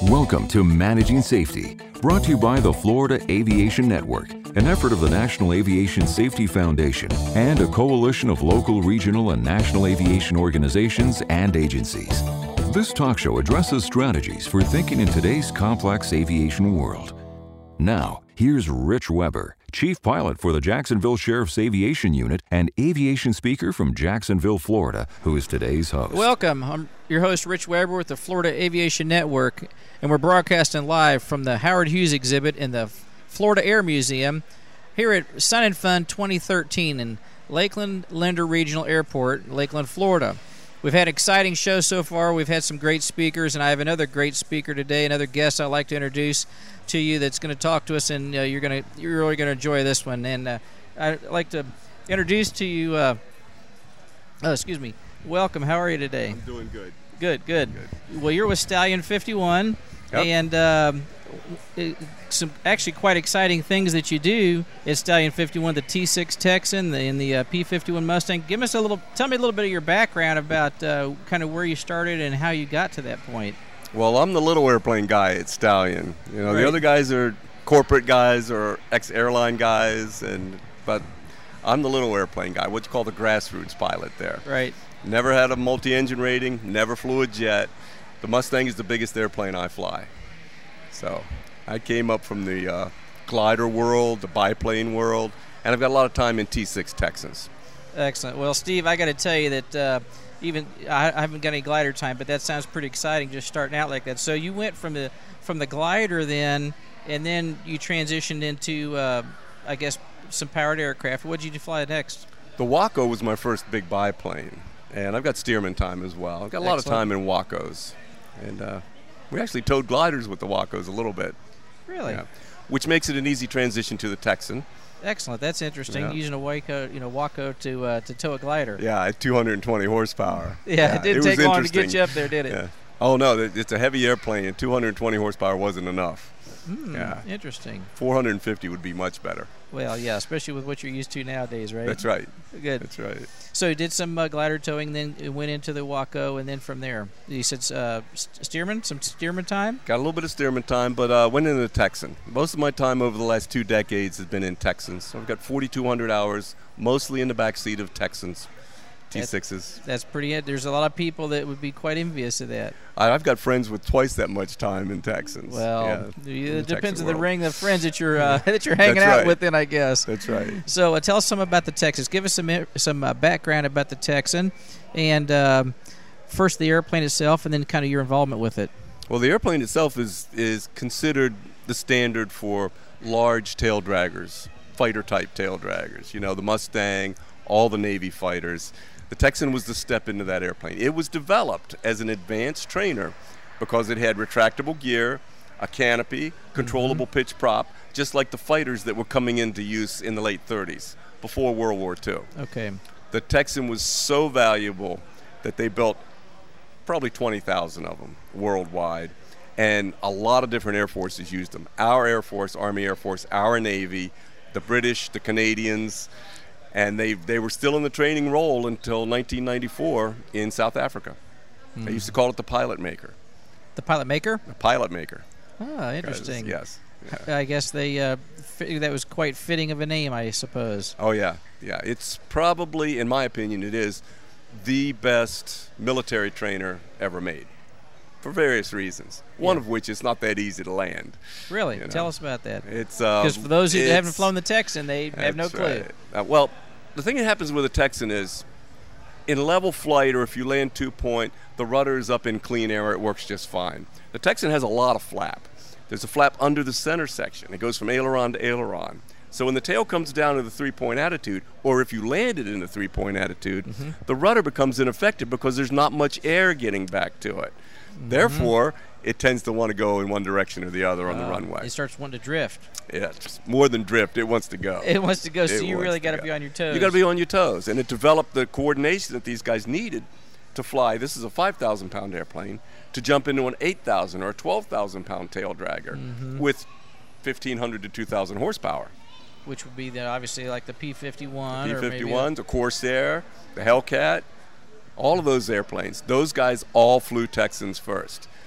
Welcome to Managing Safety, brought to you by the Florida Aviation Network, an effort of the National Aviation Safety Foundation and a coalition of local, regional, and national aviation organizations and agencies. This talk show addresses strategies for thinking in today's complex aviation world. Now, here's Rich Weber, Chief Pilot for the Jacksonville Sheriff's Aviation Unit and aviation speaker from Jacksonville, Florida, who is today's host. Welcome. I'm your host, Rich Weber, with the Florida Aviation Network, and we're broadcasting live from the Howard Hughes exhibit in the Florida Air Museum here at Sun and Fun 2013 in Lakeland Linder Regional Airport, Lakeland, Florida. We've had an exciting show so far. We've had some great speakers, and I have another great speaker today, another guest I'd like to introduce to you that's going to talk to us, and you're really going to enjoy this one. And I'd like to introduce to you, welcome. How are you today? I'm doing good. Good. Well, you're with Stallion 51, Yep. and some actually quite exciting things that you do at Stallion 51, the T6 Texan and the P51 Mustang. Tell me a little bit of your background about kind of where you started and how you got to that point. Well, I'm the little airplane guy at Stallion. You know, Right. The other guys are corporate guys or ex-airline guys, but I'm the little airplane guy, what you call the grassroots pilot there. Right. Never had a multi-engine rating, never flew a jet. The Mustang is the biggest airplane I fly. So I came up from the glider world, the biplane world, and I've got a lot of time in T6 Texans. Excellent. Well, Steve, I got to tell you that I haven't got any glider time, but that sounds pretty exciting, just starting out like that. So you went from the glider then, and then you transitioned into, I guess, some powered aircraft. What did you fly next? The Waco was my first big biplane, and I've got Stearman time as well. I've got a lot of time in Wacos, and we actually towed gliders with the Wacos a little bit. Really? Yeah. Which makes it an easy transition to the Texan. Excellent. That's interesting. Yeah. Using a Waco to tow a glider. Yeah, at 220 horsepower. Yeah, it didn't take long to get interesting. you up there, did it? Yeah. Oh no, it's a heavy airplane, and 220 horsepower wasn't enough. Yeah. Interesting. 450 would be much better. Well, yeah, especially with what you're used to nowadays, right? That's right. Good. That's right. So you did some glider towing, then it went into the Waco, and then from there, you said some Stearman time? Got a little bit of Stearman time, but went into the Texan. Most of my time over the last 2 decades has been in Texans. So I've got 4,200 hours, mostly in the backseat of Texans, T6s. That's pretty it. There's a lot of people that would be quite envious of that. I've got friends with twice that much time in Texans. Well, yeah, it depends on the world. ring of friends that you're hanging That's out right. with, then I guess. That's right. So tell us some about the Texas. Give us some background about the Texan, and first the airplane itself, and then kind of your involvement with it. Well, the airplane itself is considered the standard for large tail draggers, fighter-type tail draggers. You know, the Mustang, all the Navy fighters. The Texan was the step into that airplane. It was developed as an advanced trainer because it had retractable gear, a canopy, controllable pitch prop, just like the fighters that were coming into use in the late 30s, before World War II. Okay. The Texan was so valuable that they built probably 20,000 of them worldwide, and a lot of different air forces used them. Our Air Force, Army Air Force, our Navy, the British, the Canadians, and they were still in the training role until 1994 in South Africa. They used to call it the pilot maker. The pilot maker? The pilot maker. Ah, interesting. Yes. I guess that was quite fitting of a name, I suppose. Oh, yeah. Yeah. It's probably, in my opinion, it is the best military trainer ever made for various reasons. One of which is not that easy to land. Really? You know. Tell us about that. It's because for those who haven't flown the Texan, they have no clue. Right. Well, the thing that happens with a Texan is in level flight, or if you land 2-point, the rudder is up in clean air. It works just fine. The Texan has a lot of flap. There's a flap under the center section. It goes from aileron to aileron. So when the tail comes down to the 3-point attitude, or if you land it in the 3-point attitude, the rudder becomes ineffective because there's not much air getting back to it. Therefore, it tends to want to go in one direction or the other on the runway. It starts wanting to drift. Yeah, it's more than drift. It wants to go. It wants to go, so It you wants really to got to go. be on your toes. You got to be on your toes, and it developed the coordination that these guys needed to fly. This is a 5,000-pound airplane to jump into an 8,000 or a 12,000-pound tail dragger with 1,500 to 2,000 horsepower. Which would be obviously like the P-51. The or maybe P-51s, the Corsair, the Hellcat, all of those airplanes. Those guys all flew Texans first.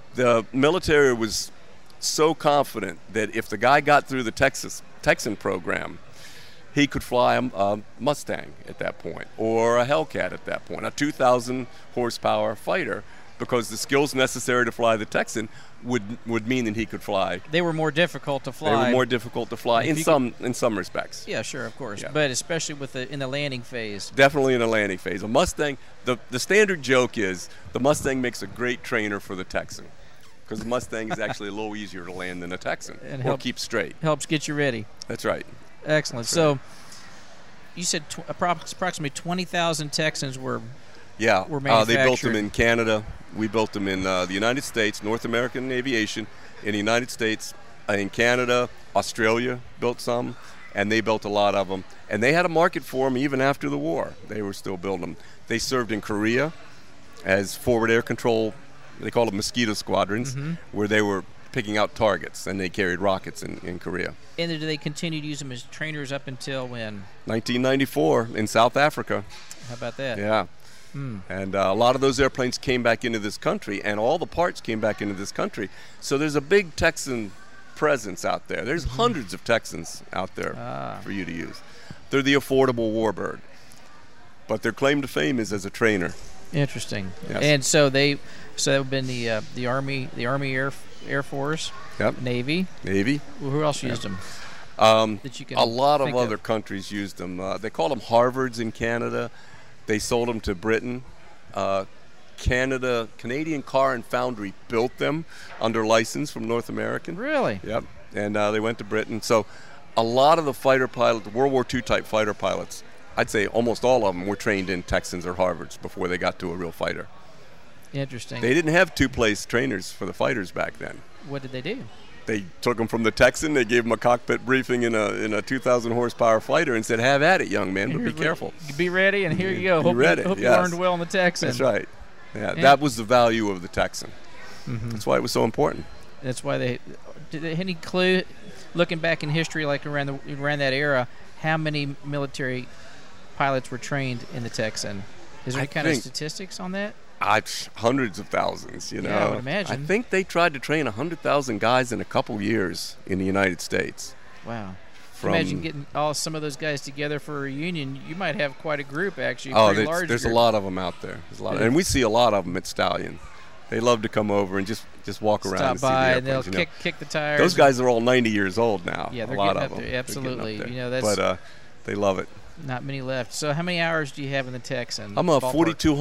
The military was so confident that if the guy got through the Texan program, he could fly a Mustang at that point, or a Hellcat at that point, a 2,000 horsepower fighter, because the skills necessary to fly the Texan would mean that he could fly. They were more difficult to fly. They were more difficult to fly in some respects. Yeah, sure, of course, Yeah. but especially in the landing phase. Definitely in the landing phase. A Mustang, the standard joke is the Mustang makes a great trainer for the Texan, because the Mustang is actually a little easier to land than a Texan, or keep straight. Helps get you ready. That's right. Excellent. That's so right. you said approximately 20,000 Texans were were manufactured. they built them in Canada. We built them in the United States, North American Aviation, in the United States, in Canada, Australia built some, and they built a lot of them. And they had a market for them even after the war. They were still building them. They served in Korea as forward air control. They called them mosquito squadrons, where they were picking out targets, and they carried rockets in Korea. And did they continue to use them as trainers up until when? 1994 in South Africa. How about that? Yeah. And a lot of those airplanes came back into this country, and all the parts came back into this country. So there's a big Texan presence out there. There's hundreds of Texans out there for you to use. They're the affordable warbird, but their claim to fame is as a trainer. Interesting. Yes. And so that would have been the Army Air Force, Yep. Navy. Well, who else used them? That you can A lot of think other countries used them. They called them Harvards in Canada. They sold them to Britain. Canadian Car and Foundry built them under license from North American. Really? Yep. And they went to Britain. So a lot of the fighter pilots, World War II type fighter pilots, I'd say almost all of them were trained in Texans or Harvards before they got to a real fighter. Interesting. They didn't have two-place trainers for the fighters back then. What did they do? They took them from the Texan. They gave them a cockpit briefing in a 2,000 horsepower fighter and said, "Have at it, young man, but be careful. Be ready, and here you go. Be ready, Hope you yes. learned well in the Texan." That's right. Yeah, that was the value of the Texan. That's why it was so important. That's why did they any clue, looking back in history, like around that era, how many military pilots were trained in the Texan? Is there any kind of statistics on that? Hundreds of thousands, you know. Yeah, I would imagine. I think they tried to train 100,000 guys in a couple years in the United States. Wow. Imagine getting some of those guys together for a reunion. You might have quite a group, actually. There's a lot of them out there. There's a lot, and we see a lot of them at Stallion. They love to come over and just walk around and see the by, airplanes, and they'll kick the tires. Those guys are all 90 years old now. Yeah, they're a lot getting of up them. there. Absolutely. There. You know, that's but they love it. Not many left. So how many hours do you have in the Texan? I'm over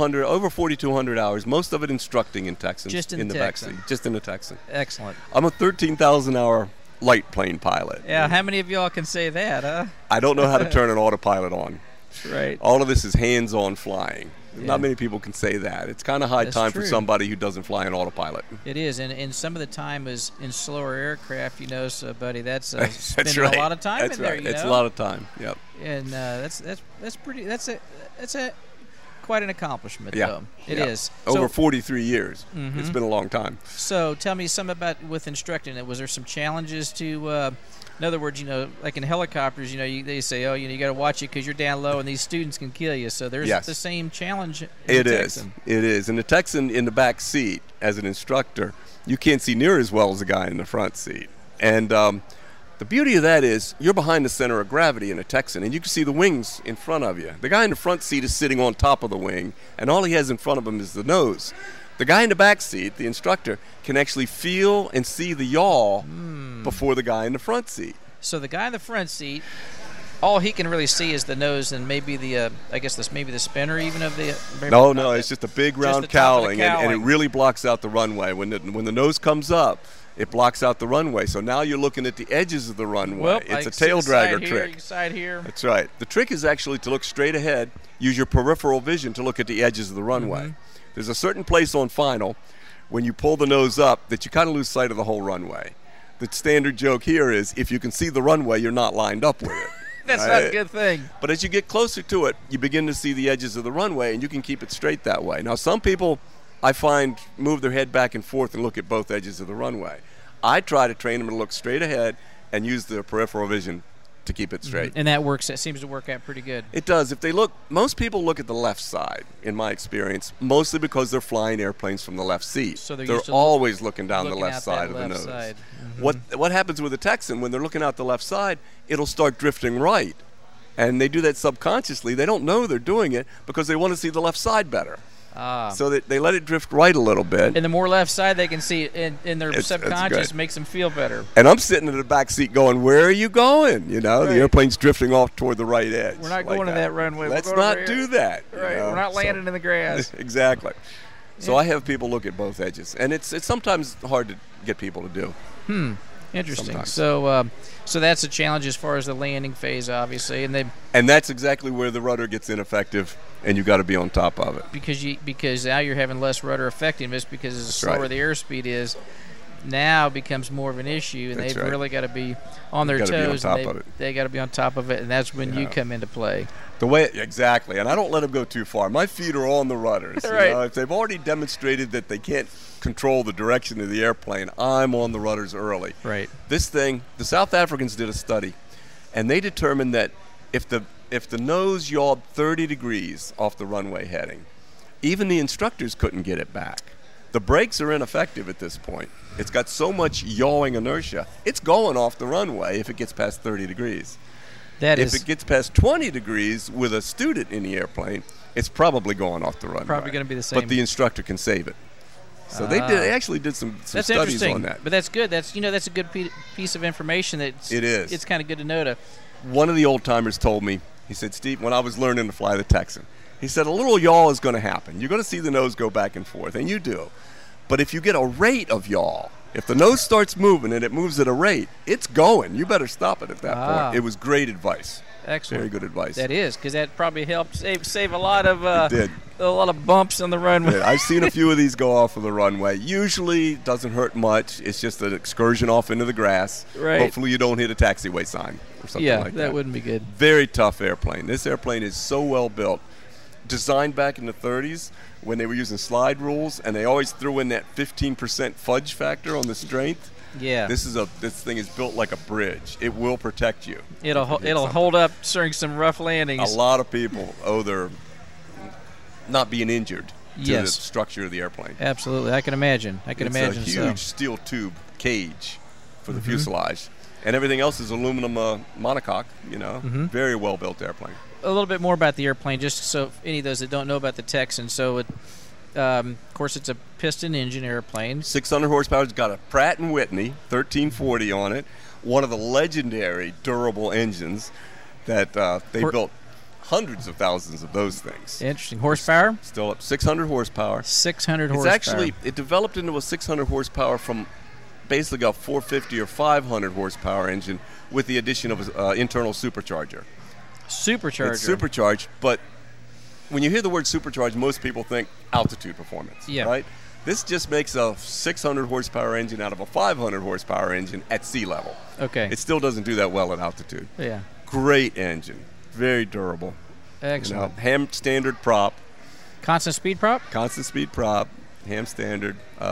4,200 hours. Most of it instructing in Texans. Just in the Texan. Texan. Just in the Texan. Excellent. I'm a 13,000-hour light plane pilot. Yeah, how many of y'all can say that, huh? I don't know how to turn an autopilot on. Right. All of this is hands-on flying. Yeah. Not many people can say that. It's kind of high time for somebody who doesn't fly an autopilot. It is, and some of the time is in slower aircraft. You know, so buddy, that's That's spending right. a lot of time That's in there. right. You It's know? a lot of time. Yep. And that's pretty. That's a quite an accomplishment, Yeah. though. It Yeah. is. Over 43 years. It's been a long time. So tell me something about with instructing it. Was there some challenges to? In other words, you know, like in helicopters, you know, they say, you got to watch it because you're down low and these students can kill you. So there's the same challenge in the Texan. It is. And the Texan in the back seat, as an instructor, you can't see near as well as the guy in the front seat. And the beauty of that is you're behind the center of gravity in a Texan, and you can see the wings in front of you. The guy in the front seat is sitting on top of the wing, and all he has in front of him is the nose. The guy in the back seat, the instructor, can actually feel and see the yaw before the guy in the front seat. So the guy in the front seat, all he can really see is the nose and maybe the maybe the spinner even of the. No, it's just a big round cowling, and it cowling. really blocks out the runway. When the nose comes up, it blocks out the runway. So now you're looking at the edges of the runway. Well, it's a tail dragger trick. Side here. That's right. The trick is actually to look straight ahead. Use your peripheral vision to look at the edges of the runway. There's a certain place on final when you pull the nose up that you kind of lose sight of the whole runway. The standard joke here is if you can see the runway, you're not lined up with it. That's not a good thing. But as you get closer to it, you begin to see the edges of the runway, and you can keep it straight that way. Now, some people, I find, move their head back and forth and look at both edges of the runway. I try to train them to look straight ahead and use their peripheral vision to keep it straight. And that works. That seems to work out pretty good. It does. If they look, most people look at the left side, in my experience, mostly because they're flying airplanes from the left seat. So they're they're used to always looking down the looking left out side that of the left nose. side. What happens with a Texan, when they're looking out the left side, it'll start drifting right. And they do that subconsciously. They don't know they're doing it because they want to see the left side better. So they let it drift right a little bit. And the more left side they can see in their It's subconscious good. makes them feel better. And I'm sitting in the back seat going, where are you going? You know, Right. the airplane's drifting off toward the right edge. We're not like going to that runway. We're Let's going over not here. do that. you Right. know? We're not landing in the grass. Exactly. So I have people look at both edges. And it's sometimes hard to get people to do. Interesting. Sometimes. So that's a challenge as far as the landing phase, obviously, And that's exactly where the rudder gets ineffective, and you've got to be on top of it. because now you're having less rudder effectiveness because the That's slower right. the airspeed is, now becomes more of an issue, and That's they've right. really got to be on their Gotta be on toes. top and of it. they got to be on top of it, and that's when you Yeah. come into play. Exactly, and I don't let them go too far. My feet are on the rudders. you Right. know. If they've already demonstrated that they can't control the direction of the airplane, I'm on the rudders early. Right. This thing, the South Africans did a study, and they determined that if the nose yawed 30 degrees off the runway heading, even the instructors couldn't get it back. The brakes are ineffective at this point. It's got so much yawing inertia, it's going off the runway if it gets past 30 degrees. If it gets past 20 degrees with a student in the airplane, it's probably going off the runway. Probably gonna be the same. But the instructor can save it. So they actually did some that's studies interesting, on that. but that's good. That's a good piece of information. It is. It's kind of good to know. One of the old timers told me, he said, Steve, when I was learning to fly the Texan, he said, a little yaw is going to happen. You're going to see the nose go back and forth, and you do. But if you get a rate of yaw, if the nose starts moving and it moves at a rate, it's going. You better stop it at that point. It was great advice. Excellent. Very good advice. That is, because that probably helped save a lot of did. a lot of bumps on the runway. Yeah, I've seen a few of these go off of the runway. Usually doesn't hurt much. It's just an excursion off into the grass. Right. Hopefully you don't hit a taxiway sign or something Yeah, like that. that wouldn't be good. Very tough airplane. This airplane is so well built. Designed back in the 30s when they were using slide rules, and they always threw in that 15% fudge factor on the strength. Yeah. This thing is built like a bridge. It will protect you. It'll hold up during some rough landings. A lot of people owe their not being injured to the Yes. structure of the airplane. Absolutely, I can imagine. It's a huge steel tube cage for the fuselage, and everything else is aluminum monocoque. Very well built airplane. A little bit more about the airplane, just so any of those that don't know about the Texan. So, of course, it's a piston engine airplane. 600 horsepower. It's got a Pratt & Whitney 1340 on it. One of the legendary durable engines that they built hundreds of thousands of those things. Interesting. Horsepower? Still up 600 horsepower. 600 horsepower. It developed into a 600 horsepower from basically a 450 or 500 horsepower engine with the addition of an internal supercharger. Supercharger. It's supercharged, but when you hear the word supercharged, most people think altitude performance, Yeah. right? This just makes a 600 horsepower engine out of a 500 horsepower engine at sea level. Okay. It still doesn't do that well at altitude. Yeah. Great engine. Very durable. Excellent. Ham standard prop. Constant speed prop? Constant speed prop. Ham standard.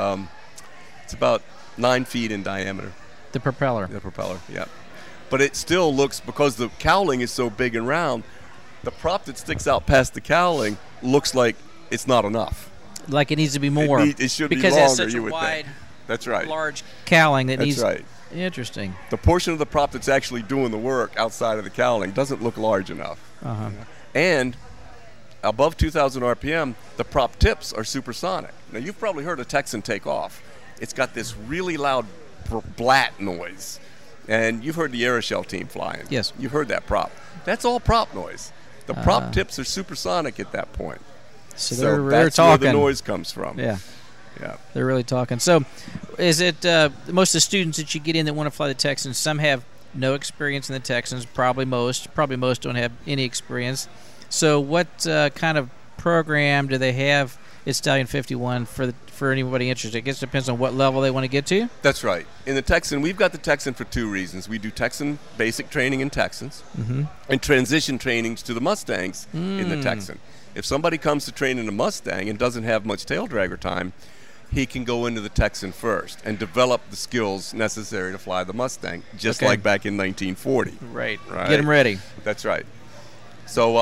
It's about 9 feet in diameter. The propeller. The propeller, yeah. But it still looks, because the cowling is so big and round, the prop that sticks out past the cowling looks like it's not enough. Like it needs to be more. It should be because longer, it's such you a would wide, think. That's right. large cowling that That's needs. right. Interesting. The portion of the prop that's actually doing the work outside of the cowling doesn't look large enough. Uh-huh. And above 2,000 RPM, the prop tips are supersonic. Now, you've probably heard a Texan take off. It's got this really loud blat noise. And you've heard the Aeroshell team flying. Yes. You've heard that prop. That's all prop noise. The prop tips are supersonic at that point. So So they're that's talking. where the noise comes from. Yeah. Yeah. They're really talking. So, is it most of the students that you get in that want to fly the Texans? Some have no experience in the Texans. Probably most don't have any experience. So, what kind of program do they have at Stallion 51 for anybody interested? I guess it depends on what level they want to get to. That's right. In the Texan, we've got the Texan for two reasons. We do Texan basic training in Texans and transition trainings to the Mustangs in the Texan. If somebody comes to train in a Mustang and doesn't have much tail dragger time, he can go into the Texan first and develop the skills necessary to fly the Mustang, just Okay. like back in 1940. Right. Right. Get them ready. That's right. So,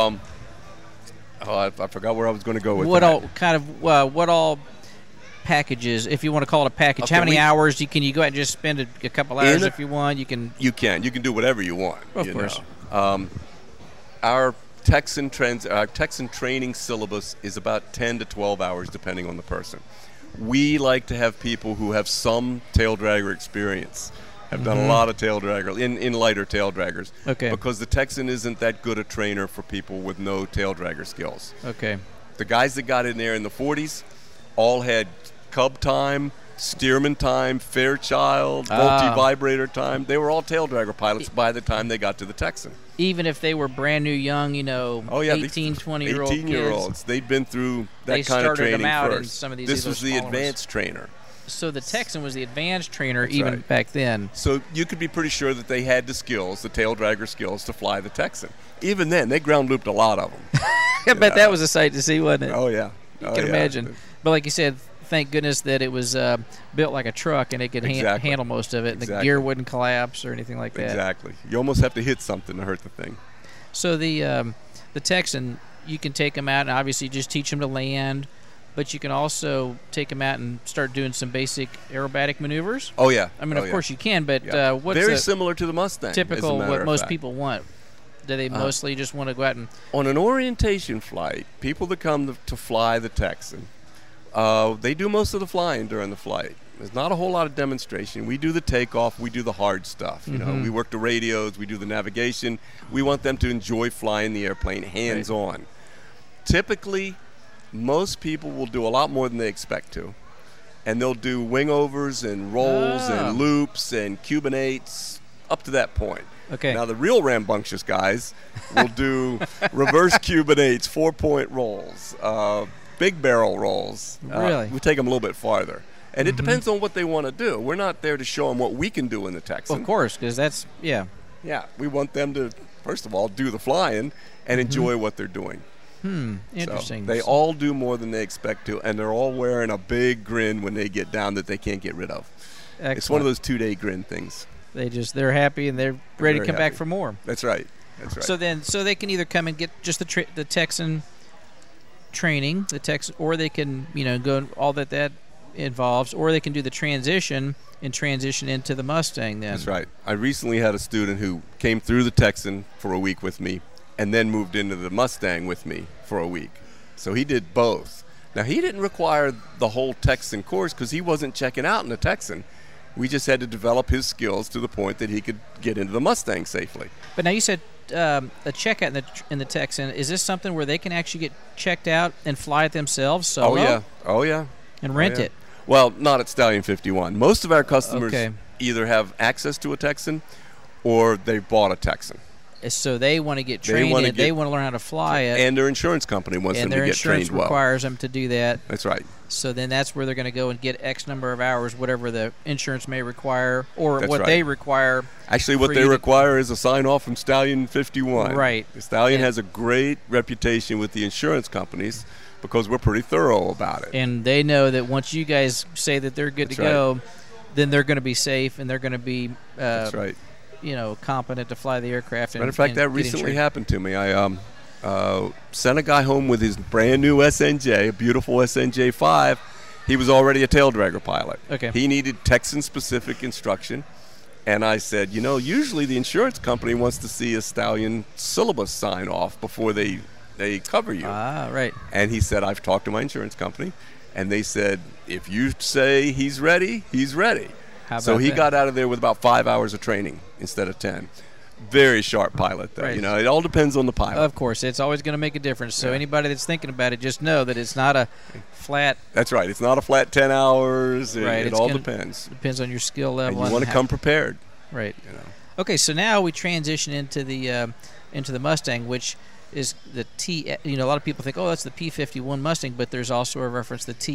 I forgot where I was going to go with What that. what all packages, if you want to call it a package, Okay, how many hours can you go out and just spend a couple hours if you want? You can. You can do whatever you want. Of course. know. Our Texan training syllabus is about 10 to 12 hours, depending on the person. We like to have people who have some tail dragger experience, have done a lot of tail dragger in lighter tail draggers. Okay. Because the Texan isn't that good a trainer for people with no tail dragger skills. Okay. The guys that got in there in the 40s all had Cub time, Stearman time, Fairchild, multi-vibrator time. They were all tail dragger pilots by the time they got to the Texan. Even if they were brand new, young, 18, 20-year-old 18-year-olds. kids. They'd been through that They kind of started them training out in first. some of these This other was the smaller ones. advanced trainer. So the Texan was the advanced trainer That's even right. back then. So you could be pretty sure that they had the skills, the tail dragger skills, to fly the Texan. Even then, they ground looped a lot of them. I bet that was a sight to see, wasn't it? Oh, yeah. You can imagine. But like you said, thank goodness that it was built like a truck and it could Exactly. handle most of it. And the Exactly. gear wouldn't collapse or anything like that. Exactly. You almost have to hit something to hurt the thing. So the Texan, you can take them out and obviously just teach them to land, but you can also take them out and start doing some basic aerobatic maneuvers. Oh, yeah. I mean, Oh, of yeah. course you can, but Yeah. what's Very a similar to the Mustang. as a typical matter what of most fact. people want? Do they mostly just want to go out and On an orientation flight, people that come to fly the Texan, they do most of the flying during the flight. There's not a whole lot of demonstration. We do the takeoff. We do the hard stuff. You know, we work the radios. We do the navigation. We want them to enjoy flying the airplane hands-on. Typically, most people will do a lot more than they expect to. And they'll do wing overs and rolls and loops and Cuban 8s up to that point. Okay. Now, the real rambunctious guys will do reverse Cuban 8s, 4-point rolls, big barrel rolls. Really? We take them a little bit farther. And it depends on what they want to do. We're not there to show them what we can do in the Texan. of course, because that's Yeah, we want them to, first of all, do the flying and enjoy what they're doing. interesting. So they all do more than they expect to, and they're all wearing a big grin when they get down that they can't get rid of. Excellent. It's one of those 2-day grin things. They're happy and they're ready to very come back happy. for more. That's right. That's right. So they can either come and get just the Texan training, the Texan, or they can go all that involves, or they can do the transition and transition into the Mustang. Then That's right. I recently had a student who came through the Texan for a week with me and then moved into the Mustang with me for a week. So he did both. Now, he didn't require the whole Texan course because he wasn't checking out in the Texan. We just had to develop his skills to the point that he could get into the Mustang safely. But now you said a checkout in the Texan. Is this something where they can actually get checked out and fly it themselves solo? Oh, yeah. And rent yeah. it? Well, not at Stallion 51. Most of our customers Okay. either have access to a Texan or they've bought a Texan. So they want to get They trained wanna in it. They get- want to learn how to fly it. And their insurance company wants and them their to get insurance trained well. requires them to do that. That's right. So then that's where they're going to go and get X number of hours, whatever the insurance may require, or That's what right. they require. Actually, what for they you to- require is a sign-off from Stallion 51. Right. The Stallion And- has a great reputation with the insurance companies because we're pretty thorough about it. And they know that once you guys say that they're good That's to go, then they're going to be safe and they're going to be, That's right. competent to fly the aircraft. Matter of fact, and that get recently insured. happened to me. I sent a guy home with his brand new SNJ, a beautiful SNJ 5. He was already a tail dragger pilot. Okay. He needed Texan-specific instruction. And I said, usually the insurance company wants to see a Stallion syllabus sign off before they cover you. Ah, right. And he said, I've talked to my insurance company, and they said, if you say he's ready, he's ready. How So about he that? got out of there with about 5 hours of training instead of 10. Very sharp pilot, though. Right. It all depends on the pilot. Of course, it's always going to make a difference. So Yeah. anybody that's thinking about it, just know that it's not a flat. That's right. It's not a flat 10 hours. Right, It it's all gonna- depends. Depends on your skill And level. you want to how- come prepared. right. You know. Okay, so now we transition into the Mustang, which is the T. A lot of people think, oh, that's the P-51 Mustang, but there's also a reference to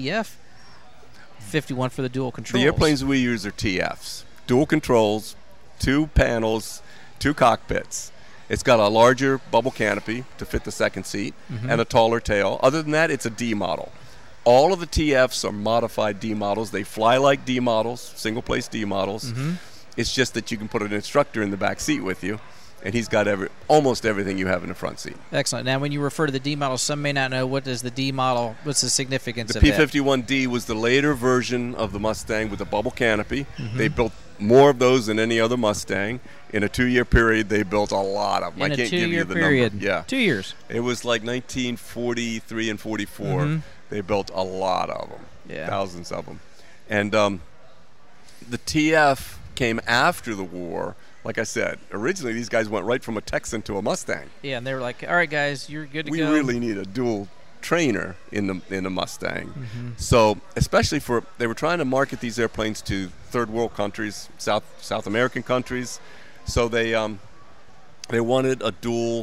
TF-51 for the dual controls. The airplanes we use are TFs. Dual controls, 2 panels, 2 cockpits. It's got a larger bubble canopy to fit the second seat Mm-hmm. and a taller tail. Other than that, it's a D model. All of the TFs are modified D models. They fly like D models, single-place D models. It's just that you can put an instructor in the back seat with you, and he's got almost everything you have in the front seat. Excellent. Now, when you refer to the D model, some may not know what is the D model. What's the significance The of that? P-51D was the later version of the Mustang with the bubble canopy. They built more of those than any other Mustang. In a 2-year period, they built a lot of them. In I a can't give you 2-year the period. number. Yeah. 2 years. It was like 1943 and 44. They built a lot of them, thousands of them. And the TF came after the war. Like I said, originally these guys went right from a Texan to a Mustang. Yeah, and they were like, all right, guys, you're good to We go. really need a dual trainer in the Mustang. So especially they were trying to market these airplanes to third world countries, South American countries. So they wanted a dual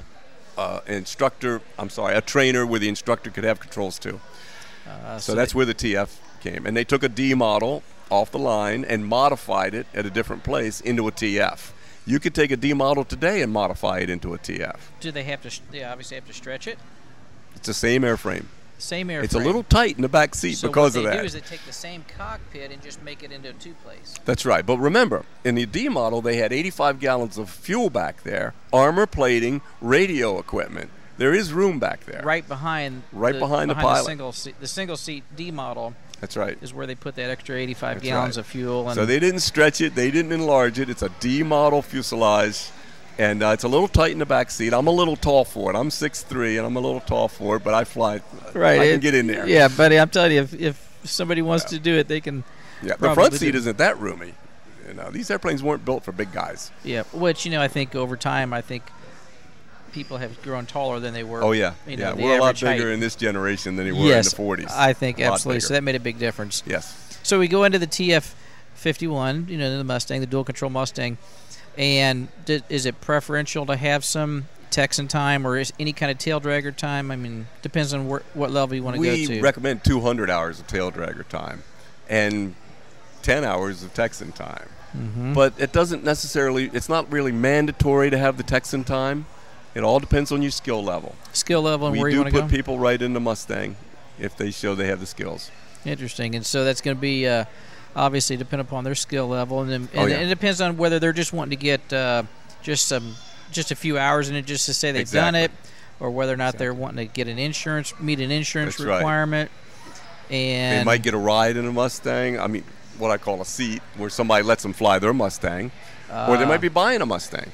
a trainer where the instructor could have controls too. So that's where the TF came. And they took a D model off the line and modified it at a different place into a TF. You could take a D model today and modify it into a TF. Do they have to? They obviously have to stretch it. It's the same airframe. Same airframe. It's a little tight in the back seat because of that. So what they do is they take the same cockpit and just make it into a two-place. That's right. But remember, in the D model, they had 85 gallons of fuel back there, armor plating, radio equipment. There is room back there. Right behind the pilot. The single seat D model. That's right. Is where they put that extra 85 gallons of fuel. And so they didn't stretch it. They didn't enlarge it. It's a D model fuselage. And it's a little tight in the back seat. I'm a little tall for it. I'm 6'3", and I'm a little tall for it, but I fly. Right. I can get in there. Yeah, buddy, I'm telling you, if somebody wants to do it, they can. Yeah, the front seat isn't that roomy. These airplanes weren't built for big guys. Yeah, which, I think over time, people have grown taller than they were. Oh, yeah. We're a lot bigger in this generation than they were in the 40s. I think absolutely. So that made a big difference. Yes. So we go into the TF-51, the Mustang, the dual-control Mustang. And is it preferential to have some Texan time or is any kind of tail dragger time? I mean, depends on what level you want to go to. We recommend 200 hours of tail dragger time and 10 hours of Texan time. But it doesn't necessarily, it's not really mandatory to have the Texan time. It all depends on your skill level. Skill level and where you want to go? We do put people right into Mustang if they show they have the skills. Interesting. And so that's going to be obviously depend upon their skill level. And it depends on whether they're just wanting to get just a few hours in it just to say they've done it, or whether or not they're wanting to get meet an insurance requirement. Right. And they might get a ride in a Mustang. I mean, what I call a seat, where somebody lets them fly their Mustang. Or they might be buying a Mustang.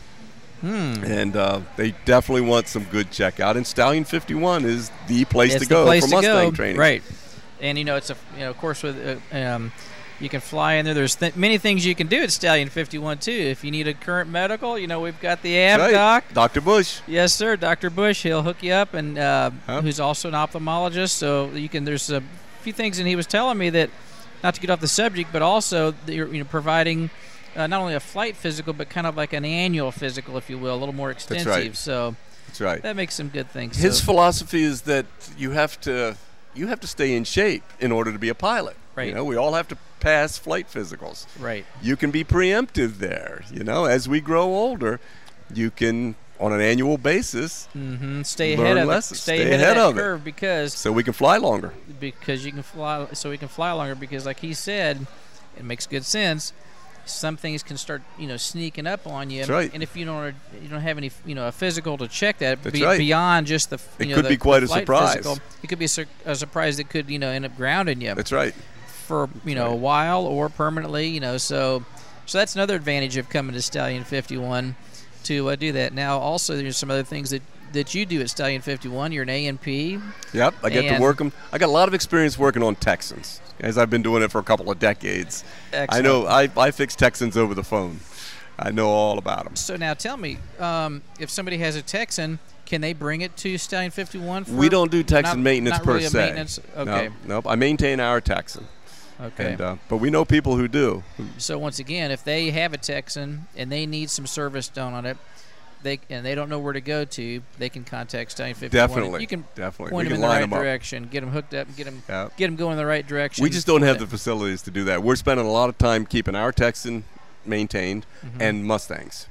And they definitely want some good checkout. And Stallion 51 is the place to go for Mustang training. Right. And, it's of course, with you can fly in there. There's many things you can do at Stallion 51, too. If you need a current medical, we've got the AV doc. Dr. Bush. Yes, sir. Dr. Bush. He'll hook you up, and who's also an ophthalmologist. So there's a few things, and he was telling me that, not to get off the subject, but also you're providing not only a flight physical, but kind of like an annual physical, if you will, a little more extensive. That's right. So that's right. That makes some good things. His philosophy is that you have to stay in shape in order to be a pilot. Right. We all have to pass flight physicals. Right. You can be preemptive there. As we grow older, you can, on an annual basis, stay ahead of that curve because so we can fly longer. Because you can fly, so we can fly longer. Because, like he said, it makes good sense. Some things can start, sneaking up on you. That's right. And if you don't have any, a physical to check that right. beyond just the, it could be quite a surprise. Physical, it could be a surprise that could, end up grounding you. That's right. For a while or permanently, so that's another advantage of coming to Stallion 51 to do that. Now, also, there's some other things that you do at Stallion 51. You're an A&P. Yep, I get to work them. I got a lot of experience working on Texans, as I've been doing it for a couple of decades. Excellent. I know I fix Texans over the phone. I know all about them. So now tell me, if somebody has a Texan, can they bring it to Stallion 51? We don't do Texan maintenance not per really se. Maintenance? Okay. Nope. I maintain our Texan. Okay. But we know people who do. So once again, if they have a Texan and they need some service done on it, they don't know where to go to, they can contact Stallion 51. Definitely. You can definitely point them in the right direction, get them hooked up, and get them going in the right direction. We just don't have the facilities to do that. We're spending a lot of time keeping our Texan maintained and Mustangs.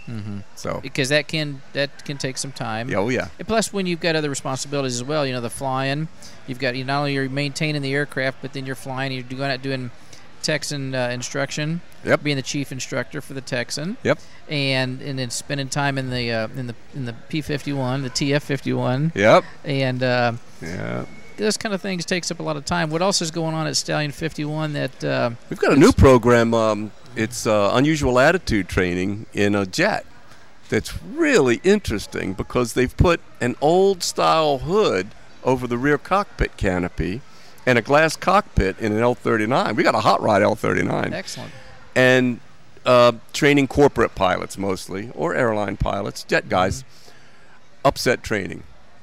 So Because that can take some time. oh yeah, And plus, when you've got other responsibilities as well, the flying, you've got not only you're maintaining the aircraft, but then you're flying. You're going out doing Texan instruction. Yep. Being the chief instructor for the Texan. Yep. And then spending time in the P-51, the TF-51. Yep. And Yeah. those kind of things takes up a lot of time. What else is going on at Stallion 51 that We've got a new program. It's unusual attitude training in a jet. That's really interesting because they've put an old-style hood over the rear cockpit canopy and a glass cockpit in an L-39. We got a hot rod L-39. Excellent. And training corporate pilots mostly, or airline pilots, jet guys. Upset training,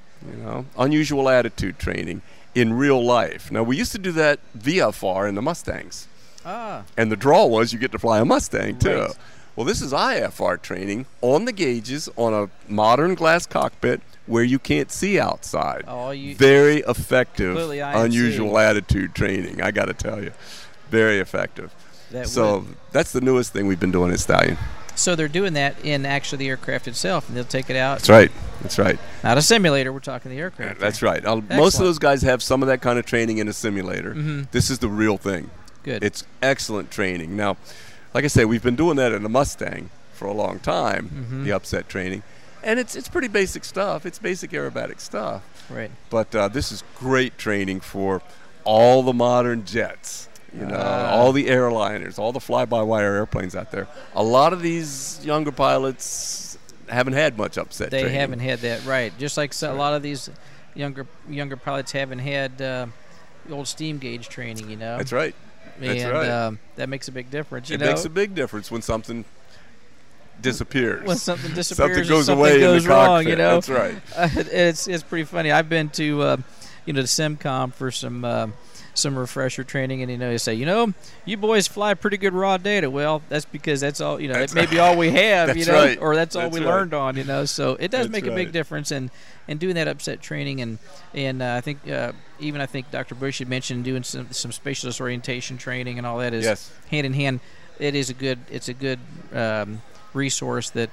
unusual attitude training in real life. Now, we used to do that VFR in the Mustangs. And the draw was you get to fly a Mustang, too. Right. Well, this is IFR training on the gauges on a modern glass cockpit where you can't see outside. Very effective, unusual attitude training, I got to tell you. Very effective. That's the newest thing we've been doing at Stallion. So they're doing that in actually the aircraft itself, and they'll take it out. That's right. Not a simulator. We're talking the aircraft. That's right. Most of those guys have some of that kind of training in a simulator. This is the real thing. Good. It's excellent training. Now, like I say, we've been doing that in the Mustang for a long time, the upset training. And it's pretty basic stuff. It's basic aerobatic stuff. Right. But this is great training for all the modern jets. All the airliners, all the fly-by-wire airplanes out there. A lot of these younger pilots haven't had much upset training. They haven't had that, right. Just like a lot of these younger pilots haven't had the old steam gauge training, That's right. And that makes a big difference. It makes a big difference when something disappears. When something disappears, something goes something away goes in the wrong. cockpit. That's right. It's pretty funny. I've been to to SimCom for some refresher training, and they say, you boys fly pretty good raw data. Well, that's because that's all that may be all we have, right. or that's all we learned on, So it does That's make a big right. difference in doing that upset training, and I think I think Dr. Bush had mentioned doing some spatialist orientation training and all that is hand in hand. It's a good resource that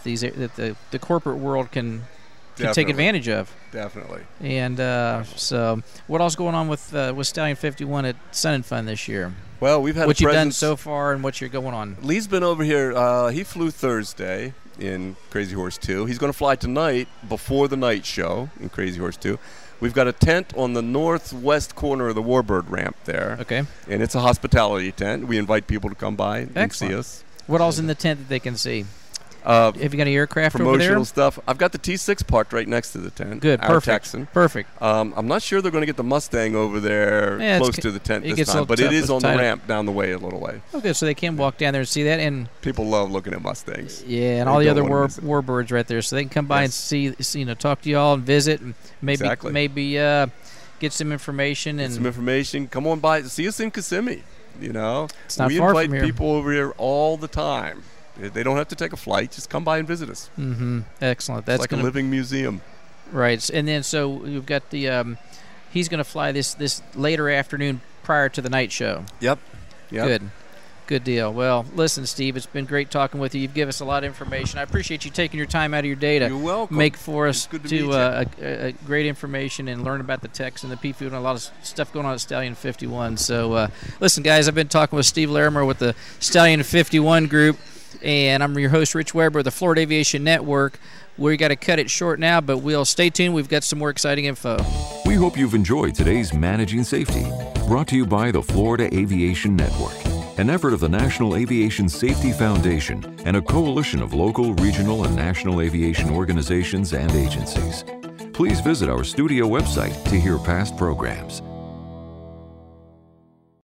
the corporate world can take advantage of. Definitely. And so, what else going on with Stallion 51 at Sun and Fun this year? Well, we've had what you've done so far and what you're going on. Lee's been over here. He flew Thursday in Crazy Horse 2. He's going to fly tonight before the night show in Crazy Horse 2. We've got a tent on the northwest corner of the Warbird ramp there. Okay. And it's a hospitality tent. We invite people to come by and see us. What else in the tent that they can see? Have you got any aircraft over there? Promotional stuff. I've got the T6 parked right next to the tent. Good, our perfect. Texan. Perfect. I'm not sure they're going to get the Mustang over there close to the tent this time, but it is on the ramp down the way a little way. Okay, so they can walk down there and see that, and people love looking at Mustangs. Yeah, and all the other warbirds right there, so they can come by and see, talk to y'all and visit, and maybe get some information Come on by, see us in Kissimmee. It's not far from here. We invite people over here all the time. They don't have to take a flight. Just come by and visit us. Excellent. That's like a living museum. Right. And then so we've got the he's going to fly this later afternoon prior to the night show. Yep. Good deal. Well, listen, Steve, it's been great talking with you. You've given us a lot of information. I appreciate you taking your time out of your day to make for us a great information and learn about the Tex and the P-50 and a lot of stuff going on at Stallion 51. So, listen, guys, I've been talking with Steve Larimer with the Stallion 51 group, and I'm your host, Rich Weber, of the Florida Aviation Network. We got to cut it short now, but we'll stay tuned. We've got some more exciting info. We hope you've enjoyed today's Managing Safety, brought to you by the Florida Aviation Network, an effort of the National Aviation Safety Foundation and a coalition of local, regional, and national aviation organizations and agencies. Please visit our studio website to hear past programs.